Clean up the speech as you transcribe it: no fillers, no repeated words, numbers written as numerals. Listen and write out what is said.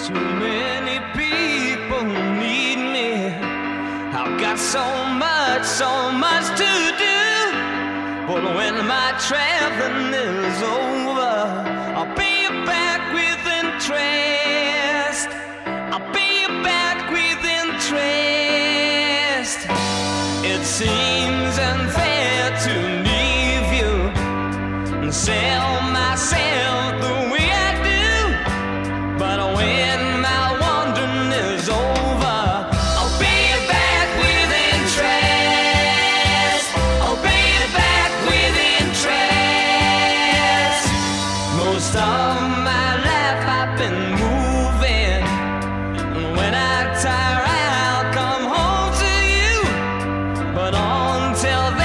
Too many people need me. I've got so much to do. But when my traveling is over, I'll pay you back with interest. I'll pay you back with interest. It seems unfair to leave you and sell myself the way I do. But when my wandering is over, I'll pay you back with interest. I'll pay you back with interest. Most of my life I've been moving, and when I tire I'll come home to you. But until